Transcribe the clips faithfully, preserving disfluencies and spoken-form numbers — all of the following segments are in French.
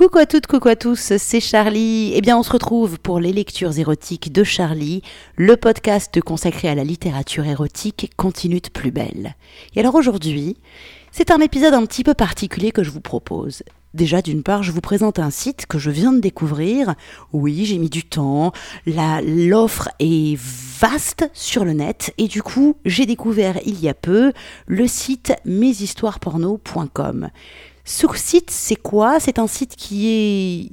Coucou à toutes, coucou à tous, c'est Charlie. Eh bien, on se retrouve pour les lectures érotiques de Charlie, le podcast consacré à la littérature érotique continue de plus belle. Et alors aujourd'hui, c'est un épisode un petit peu particulier que je vous propose. Déjà, d'une part, je vous présente un site que je viens de découvrir. Oui, j'ai mis du temps. La, l'offre est vaste sur le net. Et du coup, j'ai découvert il y a peu le site mes histoires porno point com. Ce site, c'est quoi ? C'est un site qui est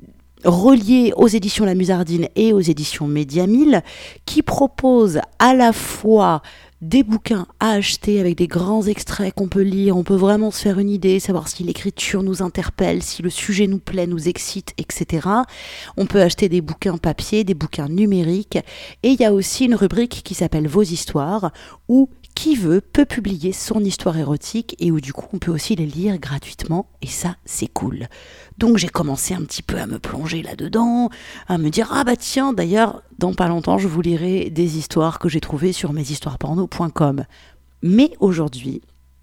relié aux éditions La Musardine et aux éditions Média mille, qui propose à la fois des bouquins à acheter avec des grands extraits qu'on peut lire, on peut vraiment se faire une idée, savoir si l'écriture nous interpelle, si le sujet nous plaît, nous excite, et cetera. On peut acheter des bouquins papier, des bouquins numériques, et il y a aussi une rubrique qui s'appelle Vos histoires, où qui veut peut publier son histoire érotique et où du coup on peut aussi les lire gratuitement et ça c'est cool. Donc j'ai commencé un petit peu à me plonger là-dedans, à me dire ah bah tiens d'ailleurs dans pas longtemps je vous lirai des histoires que j'ai trouvées sur mes histoires porno point com. Mais aujourd'hui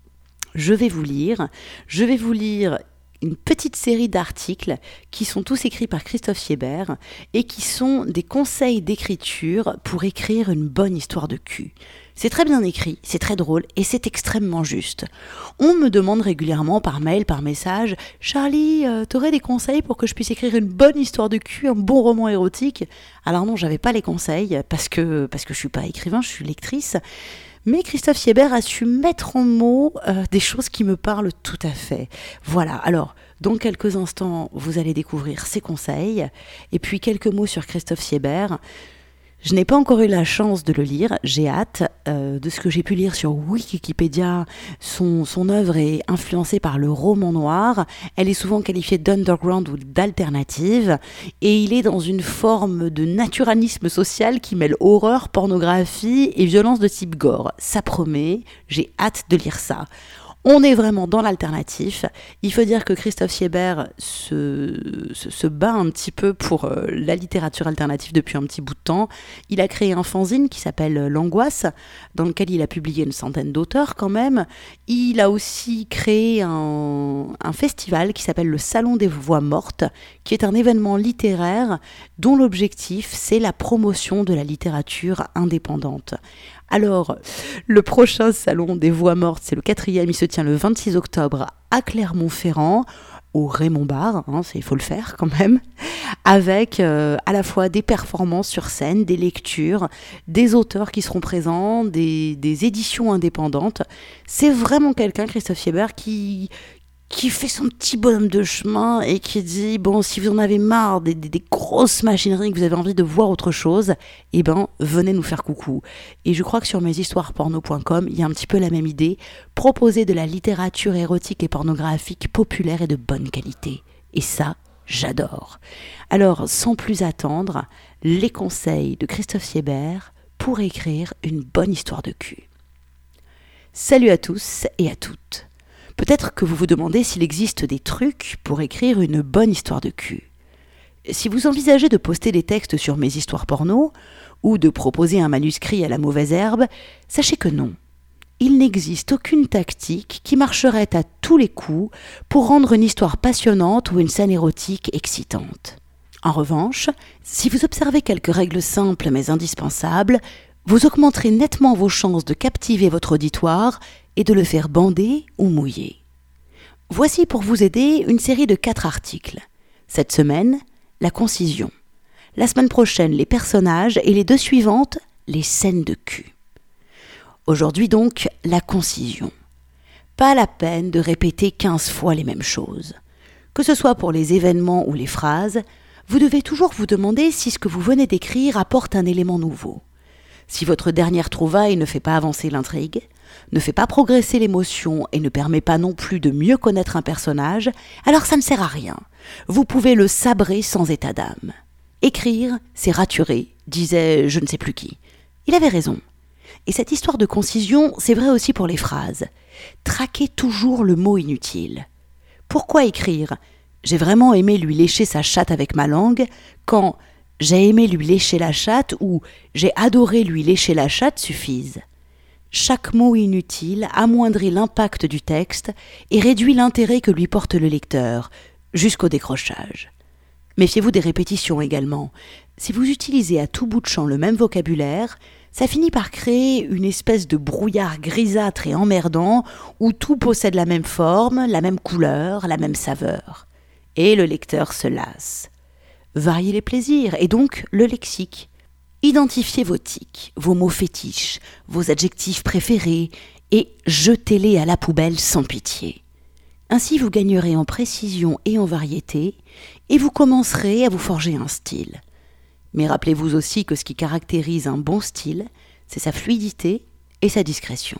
je vais vous lire, je vais vous lire une petite série d'articles qui sont tous écrits par Christophe Siebert et qui sont des conseils d'écriture pour écrire une bonne histoire de cul. C'est très bien écrit, c'est très drôle et c'est extrêmement juste. On me demande régulièrement par mail, par message « Charlie, euh, t'aurais des conseils pour que je puisse écrire une bonne histoire de cul, un bon roman érotique ?» Alors non, j'avais pas les conseils parce que, parce que je suis pas écrivain, je suis lectrice. Mais Christophe Siebert a su mettre en mots euh, des choses qui me parlent tout à fait. Voilà, alors, dans quelques instants, vous allez découvrir ses conseils. Et puis, quelques mots sur Christophe Siebert. Je n'ai pas encore eu la chance de le lire, j'ai hâte. Euh, de ce que j'ai pu lire sur Wikipédia, son, son œuvre est influencée par le roman noir. Elle est souvent qualifiée d'underground ou d'alternative. Et il est dans une forme de naturalisme social qui mêle horreur, pornographie et violence de type gore. Ça promet, j'ai hâte de lire ça. On est vraiment dans l'alternatif. Il faut dire que Christophe Siebert se, se, se bat un petit peu pour euh, la littérature alternative depuis un petit bout de temps. Il a créé un fanzine qui s'appelle L'Angoisse, dans lequel il a publié une centaine d'auteurs quand même. Il a aussi créé un, un festival qui s'appelle le Salon des Voix Mortes, qui est un événement littéraire dont l'objectif, c'est la promotion de la littérature indépendante. Alors, le prochain Salon des Voix Mortes, c'est le quatrième, il se tient le vingt-six octobre à Clermont-Ferrand, au Raymond Bar, hein, il faut le faire quand même, avec euh, à la fois des performances sur scène, des lectures, des auteurs qui seront présents, des, des éditions indépendantes. C'est vraiment quelqu'un, Christophe Siebert, qui... qui fait son petit bonhomme de chemin et qui dit, bon, si vous en avez marre des, des, des grosses machineries, que vous avez envie de voir autre chose, eh ben, venez nous faire coucou. Et je crois que sur mes histoires porno point com, il y a un petit peu la même idée, proposer de la littérature érotique et pornographique populaire et de bonne qualité. Et ça, j'adore. Alors, sans plus attendre, les conseils de Christophe Siebert pour écrire une bonne histoire de cul. Salut à tous et à toutes. Peut-être que vous vous demandez s'il existe des trucs pour écrire une bonne histoire de cul. Si vous envisagez de poster des textes sur mes histoires porno, ou de proposer un manuscrit à la mauvaise herbe, sachez que non. Il n'existe aucune tactique qui marcherait à tous les coups pour rendre une histoire passionnante ou une scène érotique excitante. En revanche, si vous observez quelques règles simples mais indispensables, vous augmenterez nettement vos chances de captiver votre auditoire et de le faire bander ou mouiller. Voici pour vous aider une série de quatre articles. Cette semaine, la concision. La semaine prochaine, les personnages et les deux suivantes, les scènes de cul. Aujourd'hui donc, la concision. Pas la peine de répéter quinze fois les mêmes choses. Que ce soit pour les événements ou les phrases, vous devez toujours vous demander si ce que vous venez d'écrire apporte un élément nouveau. Si votre dernière trouvaille ne fait pas avancer l'intrigue, ne fait pas progresser l'émotion et ne permet pas non plus de mieux connaître un personnage, alors ça ne sert à rien. Vous pouvez le sabrer sans état d'âme. Écrire, c'est raturer, disait je ne sais plus qui. Il avait raison. Et cette histoire de concision, c'est vrai aussi pour les phrases. Traquez toujours le mot inutile. Pourquoi écrire « J'ai vraiment aimé lui lécher sa chatte avec ma langue » quand « J'ai aimé lui lécher la chatte » ou « J'ai adoré lui lécher la chatte » suffisent. Chaque mot inutile amoindrit l'impact du texte et réduit l'intérêt que lui porte le lecteur, jusqu'au décrochage. Méfiez-vous des répétitions également. Si vous utilisez à tout bout de champ le même vocabulaire, ça finit par créer une espèce de brouillard grisâtre et emmerdant où tout possède la même forme, la même couleur, la même saveur. Et le lecteur se lasse. Variez les plaisirs et donc le lexique. Identifiez vos tics, vos mots fétiches, vos adjectifs préférés et jetez-les à la poubelle sans pitié. Ainsi vous gagnerez en précision et en variété et vous commencerez à vous forger un style. Mais rappelez-vous aussi que ce qui caractérise un bon style, c'est sa fluidité et sa discrétion.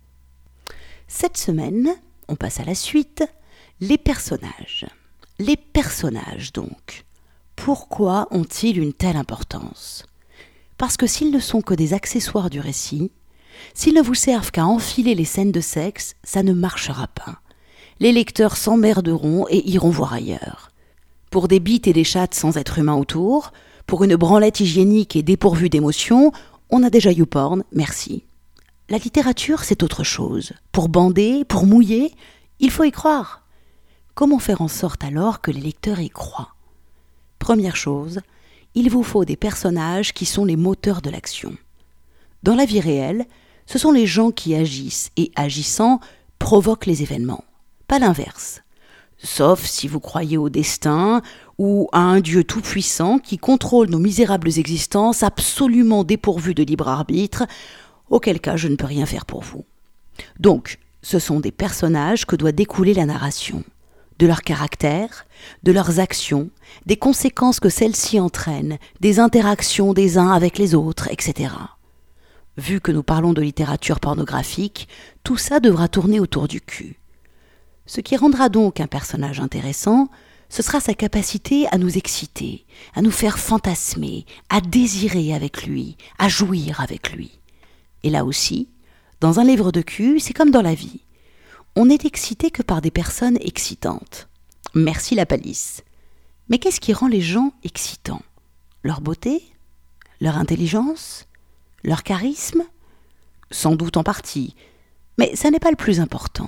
Cette semaine, on passe à la suite, les personnages. Les personnages donc. Pourquoi ont-ils une telle importance ? Parce que s'ils ne sont que des accessoires du récit, s'ils ne vous servent qu'à enfiler les scènes de sexe, ça ne marchera pas. Les lecteurs s'emmerderont et iront voir ailleurs. Pour des bites et des chattes sans être humain autour, pour une branlette hygiénique et dépourvue d'émotions, on a déjà YouPorn, merci. La littérature, c'est autre chose. Pour bander, pour mouiller, il faut y croire. Comment faire en sorte alors que les lecteurs y croient ? Première chose, il vous faut des personnages qui sont les moteurs de l'action. Dans la vie réelle, ce sont les gens qui agissent et, agissant, provoquent les événements. Pas l'inverse. Sauf si vous croyez au destin ou à un Dieu tout-puissant qui contrôle nos misérables existences absolument dépourvues de libre arbitre, auquel cas je ne peux rien faire pour vous. Donc, ce sont des personnages que doit découler la narration. De leur caractère, de leurs actions, des conséquences que celles-ci entraînent, des interactions des uns avec les autres, et cetera. Vu que nous parlons de littérature pornographique, tout ça devra tourner autour du cul. Ce qui rendra donc un personnage intéressant, ce sera sa capacité à nous exciter, à nous faire fantasmer, à désirer avec lui, à jouir avec lui. Et là aussi, dans un livre de cul, c'est comme dans la vie. On n'est excité que par des personnes excitantes. Merci la palisse. Mais qu'est-ce qui rend les gens excitants ? Leur beauté ? Leur intelligence ? Leur charisme ? Sans doute en partie, mais ça n'est pas le plus important.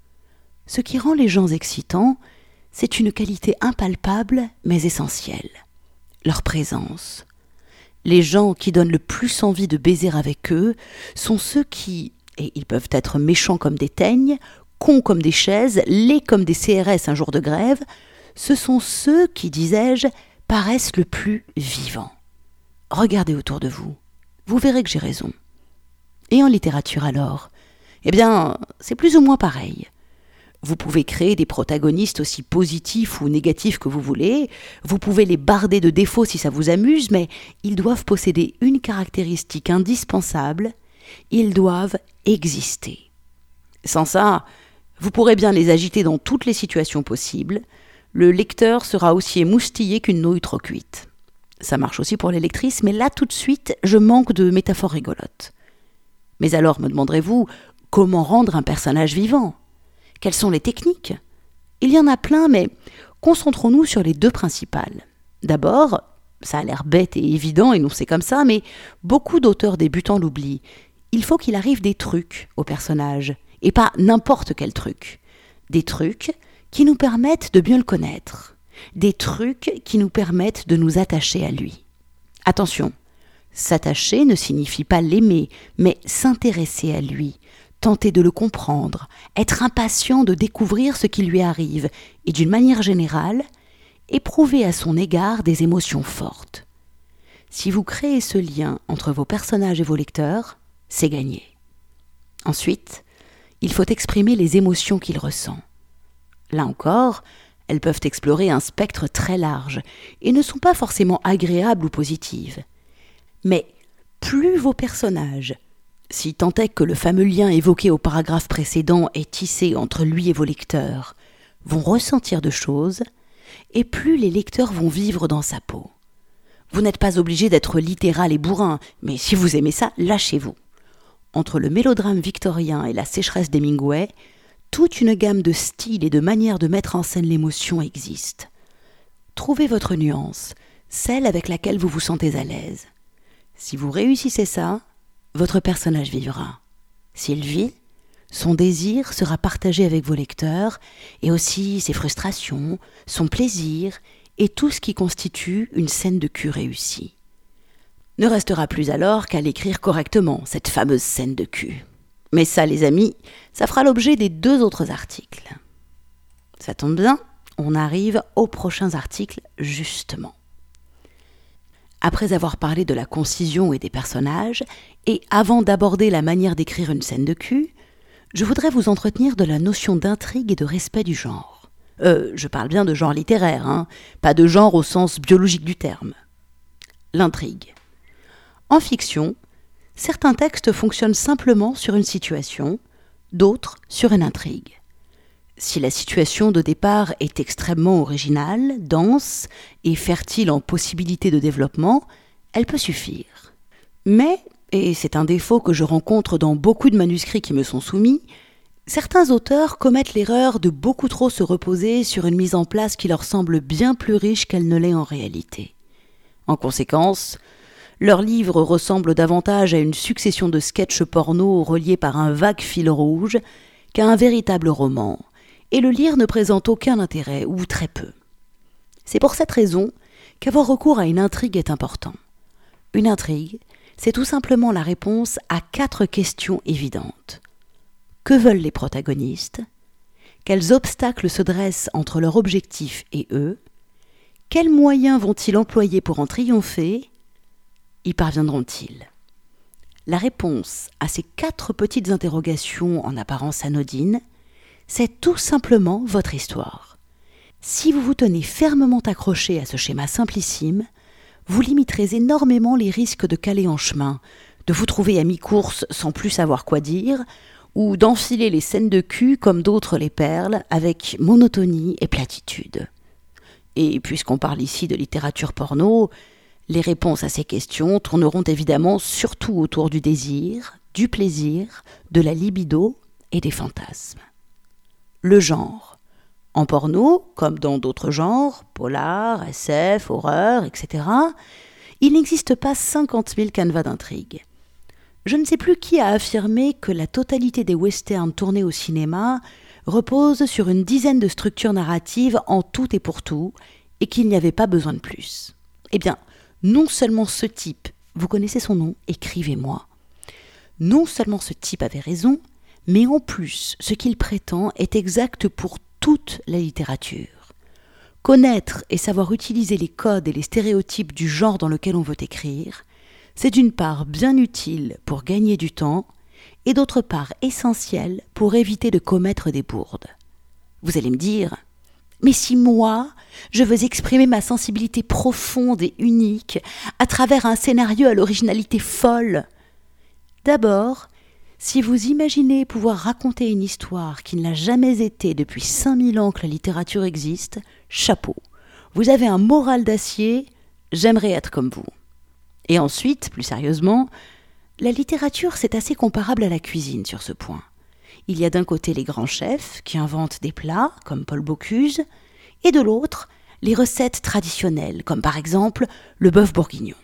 Ce qui rend les gens excitants, c'est une qualité impalpable mais essentielle. Leur présence. Les gens qui donnent le plus envie de baiser avec eux sont ceux qui, et ils peuvent être méchants comme des teignes, cons comme des chaises, laids comme des C R S un jour de grève, ce sont ceux qui, disais-je, paraissent le plus vivants. Regardez autour de vous, vous verrez que j'ai raison. Et en littérature alors ? Eh bien, c'est plus ou moins pareil. Vous pouvez créer des protagonistes aussi positifs ou négatifs que vous voulez, vous pouvez les barder de défauts si ça vous amuse, mais ils doivent posséder une caractéristique indispensable, ils doivent exister. Sans ça, vous pourrez bien les agiter dans toutes les situations possibles, le lecteur sera aussi émoustillé qu'une nouille trop cuite. Ça marche aussi pour les lectrices, mais là tout de suite, je manque de métaphores rigolotes. Mais alors, me demanderez-vous, comment rendre un personnage vivant ? Quelles sont les techniques ? Il y en a plein, mais concentrons-nous sur les deux principales. D'abord, ça a l'air bête et évident, énoncé comme ça, mais beaucoup d'auteurs débutants l'oublient. Il faut qu'il arrive des trucs au personnage, et pas n'importe quel truc. Des trucs qui nous permettent de mieux le connaître. Des trucs qui nous permettent de nous attacher à lui. Attention, s'attacher ne signifie pas l'aimer, mais s'intéresser à lui, tenter de le comprendre, être impatient de découvrir ce qui lui arrive et d'une manière générale, éprouver à son égard des émotions fortes. Si vous créez ce lien entre vos personnages et vos lecteurs, c'est gagné. Ensuite, il faut exprimer les émotions qu'il ressent. Là encore, elles peuvent explorer un spectre très large et ne sont pas forcément agréables ou positives. Mais plus vos personnages, si tant est que le fameux lien évoqué au paragraphe précédent est tissé entre lui et vos lecteurs, vont ressentir de choses, et plus les lecteurs vont vivre dans sa peau. Vous n'êtes pas obligé d'être littéral et bourrin, mais si vous aimez ça, lâchez-vous. Entre le mélodrame victorien et la sécheresse d'Hemingway, toute une gamme de styles et de manières de mettre en scène l'émotion existe. Trouvez votre nuance, celle avec laquelle vous vous sentez à l'aise. Si vous réussissez ça, votre personnage vivra. S'il vit, Son désir sera partagé avec vos lecteurs, et aussi ses frustrations, son plaisir, et tout ce qui constitue une scène de cul réussie. Ne restera plus alors qu'à l'écrire correctement, cette fameuse scène de cul. Mais ça, les amis, ça fera l'objet des deux autres articles. Ça tombe bien, on arrive aux prochains articles, justement. Après avoir parlé de la concision et des personnages, et avant d'aborder la manière d'écrire une scène de cul, je voudrais vous entretenir de la notion d'intrigue et de respect du genre. Euh, je parle bien de genre littéraire, hein, pas de genre au sens biologique du terme. L'intrigue. En fiction, certains textes fonctionnent simplement sur une situation, d'autres sur une intrigue. Si la situation de départ est extrêmement originale, dense et fertile en possibilités de développement, elle peut suffire. Mais, et c'est un défaut que je rencontre dans beaucoup de manuscrits qui me sont soumis, certains auteurs commettent l'erreur de beaucoup trop se reposer sur une mise en place qui leur semble bien plus riche qu'elle ne l'est en réalité. En conséquence, leurs livres ressemblent davantage à une succession de sketchs porno reliés par un vague fil rouge qu'à un véritable roman, et le lire ne présente aucun intérêt, ou très peu. C'est pour cette raison qu'avoir recours à une intrigue est important. Une intrigue, c'est tout simplement la réponse à quatre questions évidentes. Que veulent les protagonistes ? Quels obstacles se dressent entre leur objectif et eux ? Quels moyens vont-ils employer pour en triompher ? Y parviendront-ils ? La réponse à ces quatre petites interrogations en apparence anodines, c'est tout simplement votre histoire. Si vous vous tenez fermement accroché à ce schéma simplissime, vous limiterez énormément les risques de caler en chemin, de vous trouver à mi-course sans plus savoir quoi dire, ou d'enfiler les scènes de cul comme d'autres les perles, avec monotonie et platitude. Et puisqu'on parle ici de littérature porno, les réponses à ces questions tourneront évidemment surtout autour du désir, du plaisir, de la libido et des fantasmes. Le genre. En porno, comme dans d'autres genres, polar, S F, horreur, et cetera, il n'existe pas cinquante mille canevas d'intrigue. Je ne sais plus qui a affirmé que la totalité des westerns tournés au cinéma repose sur une dizaine de structures narratives en tout et pour tout, et qu'il n'y avait pas besoin de plus. Eh bien, non seulement ce type, vous connaissez son nom, écrivez-moi, non seulement ce type avait raison, mais en plus, ce qu'il prétend est exact pour toute la littérature. Connaître et savoir utiliser les codes et les stéréotypes du genre dans lequel on veut écrire, c'est d'une part bien utile pour gagner du temps, et d'autre part essentiel pour éviter de commettre des bourdes. Vous allez me dire, mais si moi, je veux exprimer ma sensibilité profonde et unique à travers un scénario à l'originalité folle. D'abord, si vous imaginez pouvoir raconter une histoire qui ne l'a jamais été depuis cinq mille ans que la littérature existe, chapeau. Vous avez un moral d'acier, j'aimerais être comme vous. Et ensuite, plus sérieusement, la littérature c'est assez comparable à la cuisine sur ce point. Il y a d'un côté les grands chefs qui inventent des plats, comme Paul Bocuse, et de l'autre, les recettes traditionnelles, comme par exemple le bœuf bourguignon.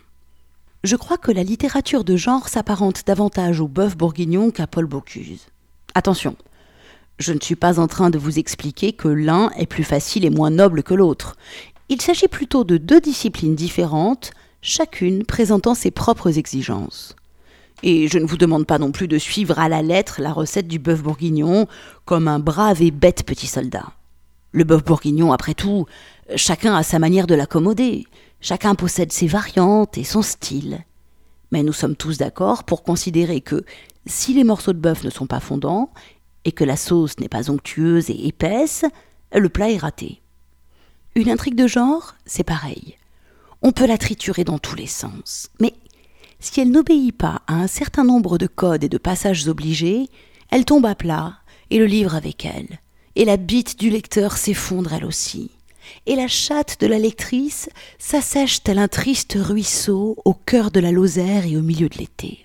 Je crois que la littérature de genre s'apparente davantage au bœuf bourguignon qu'à Paul Bocuse. Attention, je ne suis pas en train de vous expliquer que l'un est plus facile et moins noble que l'autre. Il s'agit plutôt de deux disciplines différentes, chacune présentant ses propres exigences. Et je ne vous demande pas non plus de suivre à la lettre la recette du bœuf bourguignon comme un brave et bête petit soldat. Le bœuf bourguignon, après tout, chacun a sa manière de l'accommoder. Chacun possède ses variantes et son style. Mais nous sommes tous d'accord pour considérer que si les morceaux de bœuf ne sont pas fondants et que la sauce n'est pas onctueuse et épaisse, le plat est raté. Une intrigue de genre, c'est pareil. On peut la triturer dans tous les sens. Mais si elle n'obéit pas à un certain nombre de codes et de passages obligés, elle tombe à plat et le livre avec elle. Et la bite du lecteur s'effondre elle aussi. Et la chatte de la lectrice s'assèche tel un triste ruisseau au cœur de la Lozère et au milieu de l'été.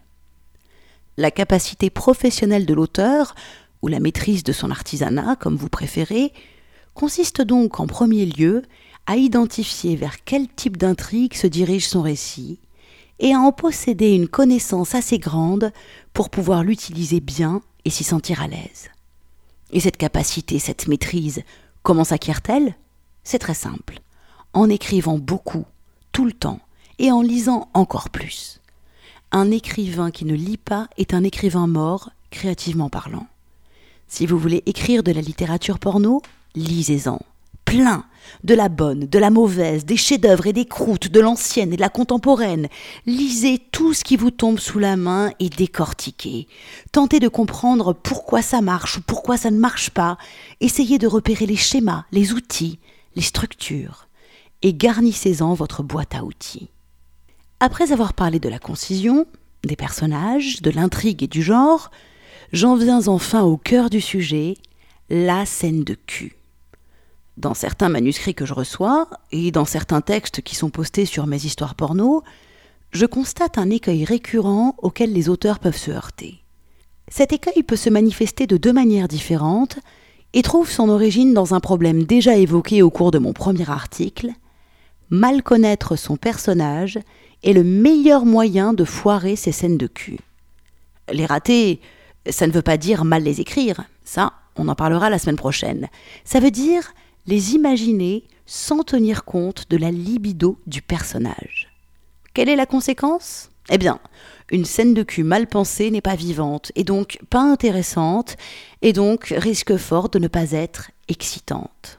La capacité professionnelle de l'auteur, ou la maîtrise de son artisanat, comme vous préférez, consiste donc en premier lieu à identifier vers quel type d'intrigue se dirige son récit et à en posséder une connaissance assez grande pour pouvoir l'utiliser bien et s'y sentir à l'aise. Et cette capacité, cette maîtrise, comment s'acquiert-elle ? C'est très simple. En écrivant beaucoup, tout le temps, et en lisant encore plus. Un écrivain qui ne lit pas est un écrivain mort, créativement parlant. Si vous voulez écrire de la littérature porno, lisez-en. Plein, de la bonne, de la mauvaise, des chefs-d'œuvre et des croûtes, de l'ancienne et de la contemporaine. Lisez tout ce qui vous tombe sous la main et décortiquez. Tentez de comprendre pourquoi ça marche ou pourquoi ça ne marche pas. Essayez de repérer les schémas, les outils, les structures. Et garnissez-en votre boîte à outils. Après avoir parlé de la concision, des personnages, de l'intrigue et du genre, j'en viens enfin au cœur du sujet, la scène de cul. Dans certains manuscrits que je reçois, et dans certains textes qui sont postés sur mes histoires porno, je constate un écueil récurrent auquel les auteurs peuvent se heurter. Cet écueil peut se manifester de deux manières différentes et trouve son origine dans un problème déjà évoqué au cours de mon premier article. Mal connaître son personnage est le meilleur moyen de foirer ses scènes de cul. Les rater, ça ne veut pas dire mal les écrire, ça, on en parlera la semaine prochaine. Ça veut dire les imaginer sans tenir compte de la libido du personnage. Quelle est la conséquence ? Eh bien, une scène de cul mal pensée n'est pas vivante, et donc pas intéressante, et donc risque fort de ne pas être excitante.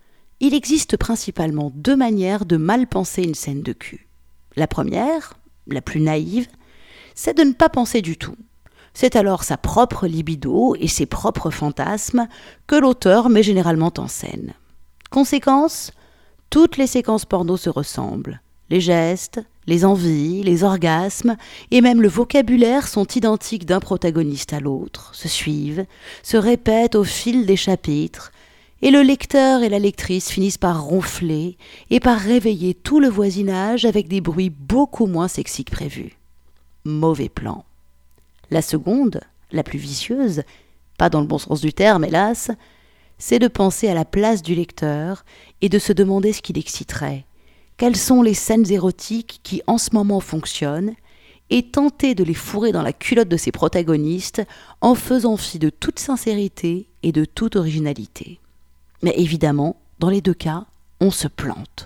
Il existe principalement deux manières de mal penser une scène de cul. La première, la plus naïve, c'est de ne pas penser du tout. C'est alors sa propre libido et ses propres fantasmes que l'auteur met généralement en scène. Conséquence, toutes les séquences porno se ressemblent. Les gestes, les envies, les orgasmes et même le vocabulaire sont identiques d'un protagoniste à l'autre, se suivent, se répètent au fil des chapitres, et le lecteur et la lectrice finissent par ronfler et par réveiller tout le voisinage avec des bruits beaucoup moins sexy que prévu. Mauvais plan. La seconde, la plus vicieuse, pas dans le bon sens du terme hélas, c'est de penser à la place du lecteur et de se demander ce qui l'exciterait. Quelles sont les scènes érotiques qui en ce moment fonctionnent et tenter de les fourrer dans la culotte de ses protagonistes en faisant fi de toute sincérité et de toute originalité. Mais évidemment, dans les deux cas, on se plante.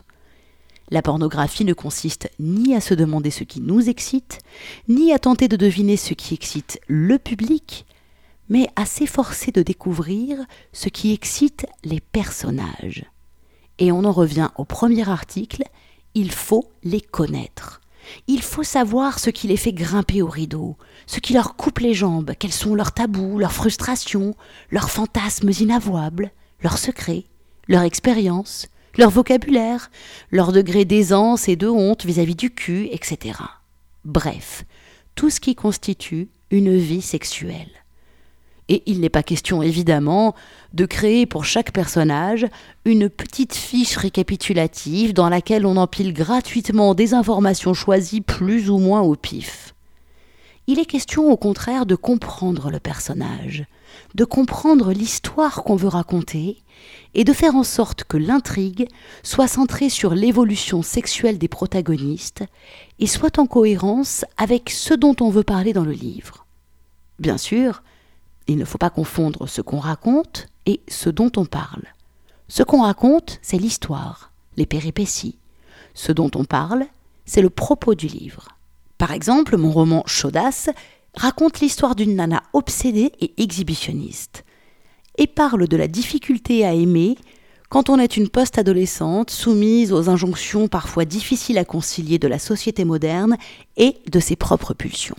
La pornographie ne consiste ni à se demander ce qui nous excite, ni à tenter de deviner ce qui excite le public, mais à s'efforcer de découvrir ce qui excite les personnages. Et on en revient au premier article, il faut les connaître. Il faut savoir ce qui les fait grimper au rideau, ce qui leur coupe les jambes, quels sont leurs tabous, leurs frustrations, leurs fantasmes inavouables, leurs secrets, leur expérience, leur vocabulaire, leur degré d'aisance et de honte vis-à-vis du cul, et cetera. Bref, tout ce qui constitue une vie sexuelle. Et il n'est pas question, évidemment, de créer pour chaque personnage une petite fiche récapitulative dans laquelle on empile gratuitement des informations choisies plus ou moins au pif. Il est question, au contraire, de comprendre le personnage, de comprendre l'histoire qu'on veut raconter et de faire en sorte que l'intrigue soit centrée sur l'évolution sexuelle des protagonistes et soit en cohérence avec ce dont on veut parler dans le livre. Bien sûr, il ne faut pas confondre ce qu'on raconte et ce dont on parle. Ce qu'on raconte, c'est l'histoire, les péripéties. Ce dont on parle, c'est le propos du livre. Par exemple, mon roman Chaudasse raconte l'histoire d'une nana obsédée et exhibitionniste et parle de la difficulté à aimer quand on est une post-adolescente soumise aux injonctions parfois difficiles à concilier de la société moderne et de ses propres pulsions.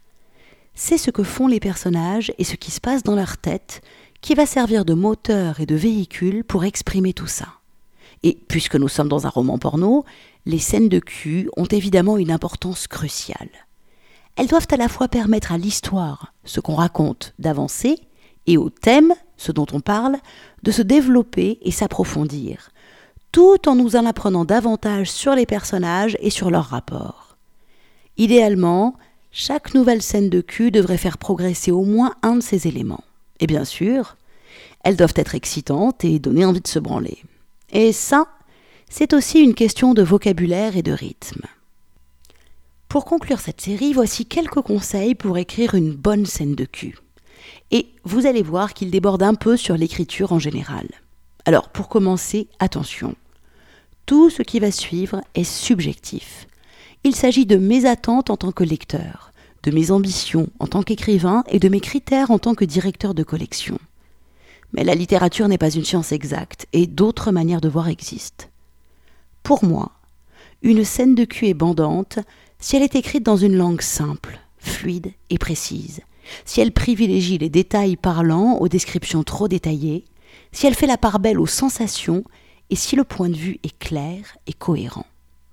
C'est ce que font les personnages et ce qui se passe dans leur tête qui va servir de moteur et de véhicule pour exprimer tout ça. Et puisque nous sommes dans un roman porno, les scènes de cul ont évidemment une importance cruciale. Elles doivent à la fois permettre à l'histoire, ce qu'on raconte, d'avancer, et au thème, ce dont on parle, de se développer et s'approfondir, tout en nous en apprenant davantage sur les personnages et sur leurs rapports. Idéalement, chaque nouvelle scène de cul devrait faire progresser au moins un de ces éléments. Et bien sûr, elles doivent être excitantes et donner envie de se branler. Et ça, c'est aussi une question de vocabulaire et de rythme. Pour conclure cette série, voici quelques conseils pour écrire une bonne scène de cul. Et vous allez voir qu'il déborde un peu sur l'écriture en général. Alors, pour commencer, attention. Tout ce qui va suivre est subjectif. Il s'agit de mes attentes en tant que lecteur, de mes ambitions en tant qu'écrivain et de mes critères en tant que directeur de collection. Mais la littérature n'est pas une science exacte et d'autres manières de voir existent. Pour moi, une scène de cul est bandante si elle est écrite dans une langue simple, fluide et précise, si elle privilégie les détails parlants aux descriptions trop détaillées, si elle fait la part belle aux sensations et si le point de vue est clair et cohérent.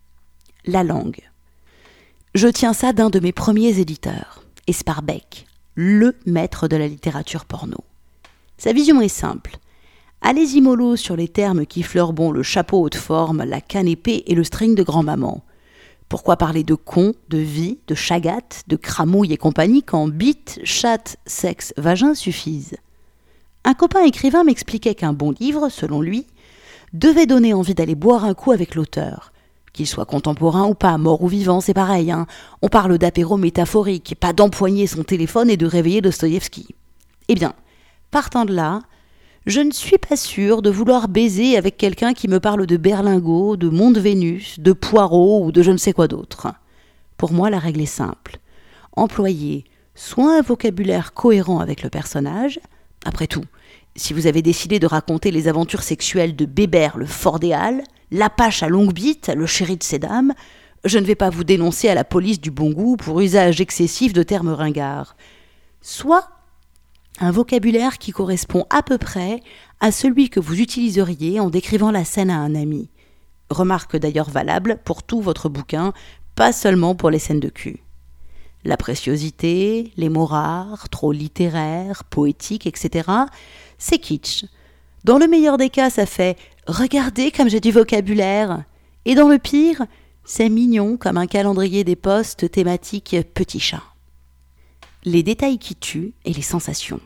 La langue. Je tiens ça d'un de mes premiers éditeurs, Espar Beck, le maître de la littérature porno. Sa vision est simple. Allez-y mollo sur les termes qui fleurent bon le chapeau haute forme, la canne épée et le string de grand-maman. Pourquoi parler de con, de vie, de chagate, de cramouille et compagnie quand bite, chatte, sexe, vagin suffisent? Un copain écrivain m'expliquait qu'un bon livre, selon lui, devait donner envie d'aller boire un coup avec l'auteur. Qu'il soit contemporain ou pas, mort ou vivant, c'est pareil. Hein. On parle d'apéro métaphorique, pas d'empoigner son téléphone et de réveiller Dostoïevski. Eh bien, partant de là, je ne suis pas sûre de vouloir baiser avec quelqu'un qui me parle de berlingot, de monde Vénus, de poireaux ou de je ne sais quoi d'autre. Pour moi, la règle est simple. Employez soit un vocabulaire cohérent avec le personnage. Après tout, si vous avez décidé de raconter les aventures sexuelles de Bébert le fort des Halles, l'Apache à longue bite, le chéri de ces dames, je ne vais pas vous dénoncer à la police du bon goût pour usage excessif de termes ringards. Soit un vocabulaire qui correspond à peu près à celui que vous utiliseriez en décrivant la scène à un ami. Remarque d'ailleurs valable pour tout votre bouquin, pas seulement pour les scènes de cul. La préciosité, les mots rares, trop littéraires, poétiques, et cetera, c'est kitsch. Dans le meilleur des cas, ça fait « Regardez comme j'ai du vocabulaire !» Et dans le pire, c'est mignon comme un calendrier des postes thématique petit chat. Les détails qui tuent et les sensations.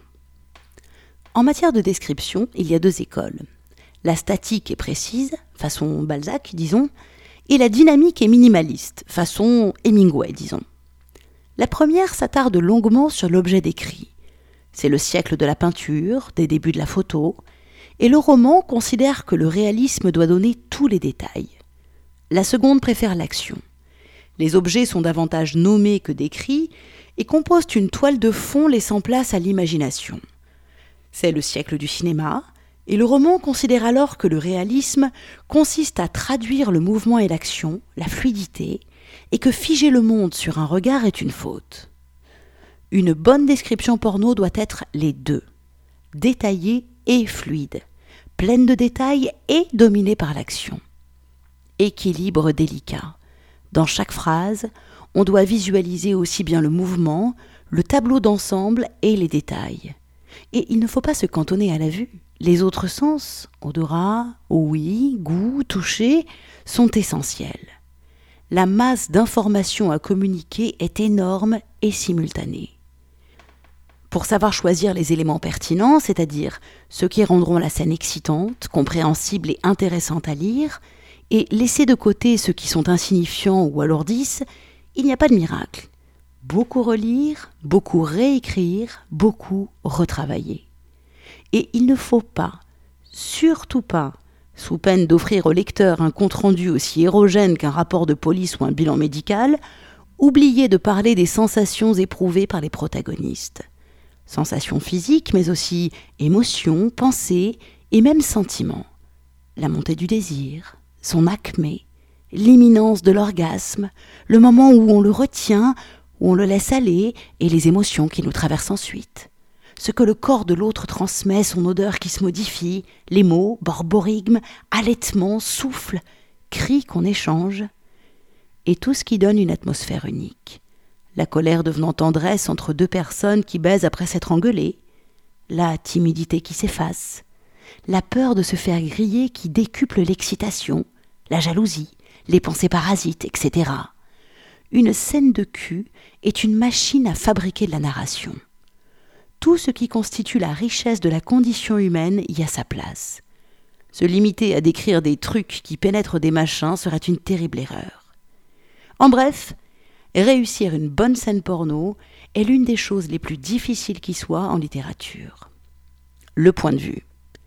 En matière de description, il y a deux écoles. La statique est précise, façon Balzac, disons, et la dynamique est minimaliste, façon Hemingway, disons. La première s'attarde longuement sur l'objet décrit. C'est le siècle de la peinture, des débuts de la photo, et le roman considère que le réalisme doit donner tous les détails. La seconde préfère l'action. Les objets sont davantage nommés que décrits et composent une toile de fond laissant place à l'imagination. C'est le siècle du cinéma, et le roman considère alors que le réalisme consiste à traduire le mouvement et l'action, la fluidité, et que figer le monde sur un regard est une faute. Une bonne description porno doit être les deux, détaillée et fluide, pleine de détails et dominée par l'action. Équilibre délicat. Dans chaque phrase, on doit visualiser aussi bien le mouvement, le tableau d'ensemble et les détails. Et il ne faut pas se cantonner à la vue. Les autres sens, odorat, ouïe, goût, toucher, sont essentiels. La masse d'informations à communiquer est énorme et simultanée. Pour savoir choisir les éléments pertinents, c'est-à-dire ceux qui rendront la scène excitante, compréhensible et intéressante à lire, et laisser de côté ceux qui sont insignifiants ou alourdissent, il n'y a pas de miracle. Beaucoup relire, beaucoup réécrire, beaucoup retravailler. Et il ne faut pas, surtout pas, sous peine d'offrir au lecteur un compte-rendu aussi érogène qu'un rapport de police ou un bilan médical, oublier de parler des sensations éprouvées par les protagonistes. Sensations physiques, mais aussi émotions, pensées et même sentiments. La montée du désir, son acmé, l'imminence de l'orgasme, le moment où on le retient, où on le laisse aller et les émotions qui nous traversent ensuite. Ce que le corps de l'autre transmet, son odeur qui se modifie, les mots, borborigmes, halètements, souffles, cris qu'on échange, et tout ce qui donne une atmosphère unique. La colère devenant tendresse entre deux personnes qui baisent après s'être engueulées, la timidité qui s'efface, la peur de se faire griller qui décuple l'excitation, la jalousie, les pensées parasites, et cetera. Une scène de cul est une machine à fabriquer de la narration. Tout ce qui constitue la richesse de la condition humaine y a sa place. Se limiter à décrire des trucs qui pénètrent des machins serait une terrible erreur. En bref, réussir une bonne scène porno est l'une des choses les plus difficiles qui soient en littérature. Le point de vue.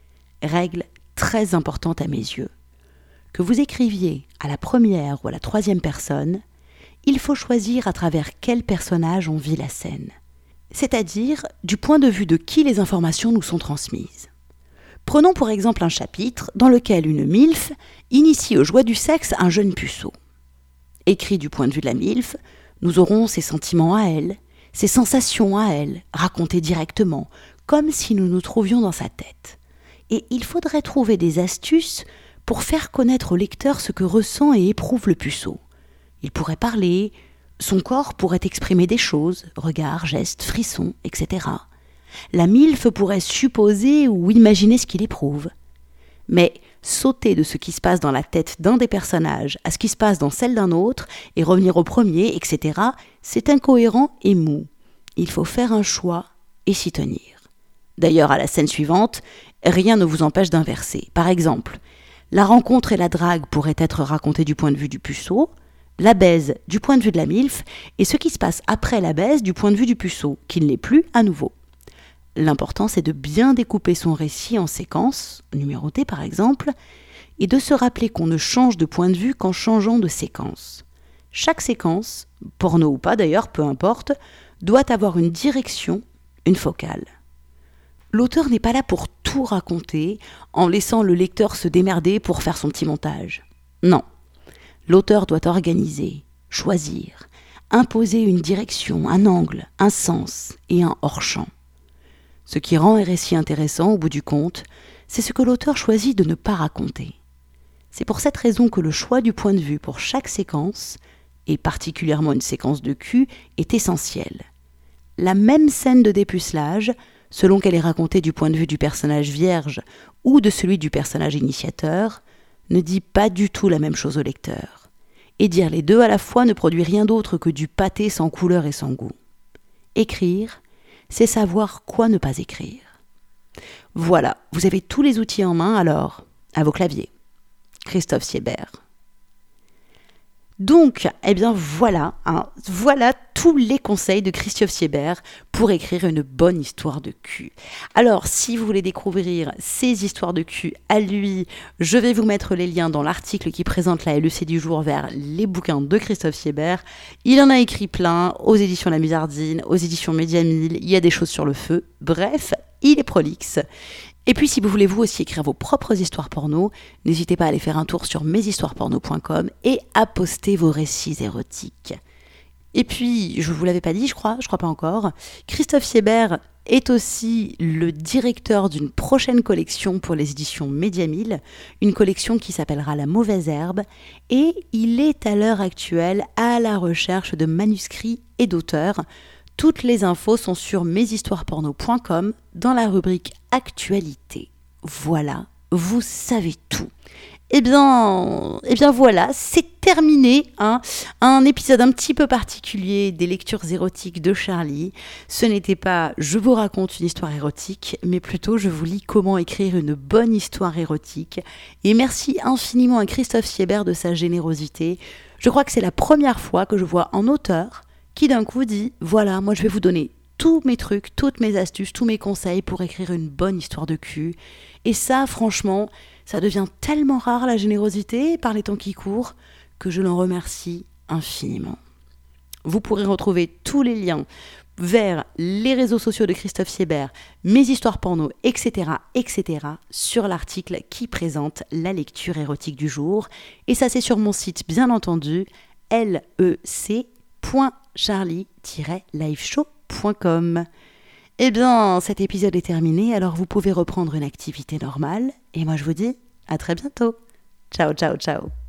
Règle très importante à mes yeux. Que vous écriviez à la première ou à la troisième personne, il faut choisir à travers quel personnage on vit la scène. C'est-à-dire du point de vue de qui les informations nous sont transmises. Prenons pour exemple un chapitre dans lequel une MILF initie aux joies du sexe un jeune puceau. Écrit du point de vue de la MILF, nous aurons ses sentiments à elle, ses sensations à elle, racontées directement, comme si nous nous trouvions dans sa tête. Et il faudrait trouver des astuces pour faire connaître au lecteur ce que ressent et éprouve le puceau. Il pourrait parler, son corps pourrait exprimer des choses, regards, gestes, frissons, et cetera. La MILF pourrait supposer ou imaginer ce qu'il éprouve. Mais sauter de ce qui se passe dans la tête d'un des personnages à ce qui se passe dans celle d'un autre et revenir au premier, et cetera, c'est incohérent et mou. Il faut faire un choix et s'y tenir. D'ailleurs, à la scène suivante, rien ne vous empêche d'inverser. Par exemple, la rencontre et la drague pourraient être racontées du point de vue du puceau, la baise du point de vue de la MILF, et ce qui se passe après la baise du point de vue du puceau, qui ne l'est plus à nouveau. L'important, c'est de bien découper son récit en séquences, numérotées par exemple, et de se rappeler qu'on ne change de point de vue qu'en changeant de séquence. Chaque séquence, porno ou pas d'ailleurs, peu importe, doit avoir une direction, une focale. L'auteur n'est pas là pour tout raconter en laissant le lecteur se démerder pour faire son petit montage. Non. L'auteur doit organiser, choisir, imposer une direction, un angle, un sens et un hors-champ. Ce qui rend un récit intéressant au bout du compte, c'est ce que l'auteur choisit de ne pas raconter. C'est pour cette raison que le choix du point de vue pour chaque séquence, et particulièrement une séquence de cul, est essentiel. La même scène de dépucelage, selon qu'elle est racontée du point de vue du personnage vierge ou de celui du personnage initiateur, ne dit pas du tout la même chose au lecteur. Et dire les deux à la fois ne produit rien d'autre que du pâté sans couleur et sans goût. Écrire, c'est savoir quoi ne pas écrire. Voilà, vous avez tous les outils en main, alors, à vos claviers. Christophe Siebert. Donc, eh bien voilà, hein, voilà tous les conseils de Christophe Siebert pour écrire une bonne histoire de cul. Alors, si vous voulez découvrir ces histoires de cul à lui, je vais vous mettre les liens dans l'article qui présente la L E C du jour vers les bouquins de Christophe Siebert. Il en a écrit plein, aux éditions La Musardine, aux éditions Média mille, il y a des choses sur le feu. Bref, il est prolixe. Et puis, si vous voulez vous aussi écrire vos propres histoires porno, n'hésitez pas à aller faire un tour sur mes histoires porno point com et à poster vos récits érotiques. Et puis, je ne vous l'avais pas dit, je crois, je crois pas encore, Christophe Siebert est aussi le directeur d'une prochaine collection pour les éditions Média mille, une collection qui s'appellera La Mauvaise Herbe, et il est à l'heure actuelle à la recherche de manuscrits et d'auteurs. Toutes les infos sont sur mes histoires porno point com dans la rubrique Actualité. Voilà, vous savez tout. Eh bien, eh bien voilà, c'est terminé, hein, un épisode un petit peu particulier des lectures érotiques de Charlie. Ce n'était pas « je vous raconte une histoire érotique », mais plutôt « je vous lis comment écrire une bonne histoire érotique ». Et merci infiniment à Christophe Siebert de sa générosité. Je crois que c'est la première fois que je vois un auteur qui d'un coup dit « voilà, moi je vais vous donner tous mes trucs, toutes mes astuces, tous mes conseils pour écrire une bonne histoire de cul ». Et ça, franchement, ça devient tellement rare la générosité par les temps qui courent que je l'en remercie infiniment. Vous pourrez retrouver tous les liens vers les réseaux sociaux de Christophe Siebert, mes histoires porno, et cetera, et cetera sur l'article qui présente la lecture érotique du jour. Et ça, c'est sur mon site, bien entendu, l e c point charlie tiret liveshow point com. Eh bien, cet épisode est terminé, alors vous pouvez reprendre une activité normale. Et moi, je vous dis à très bientôt. Ciao, ciao, ciao.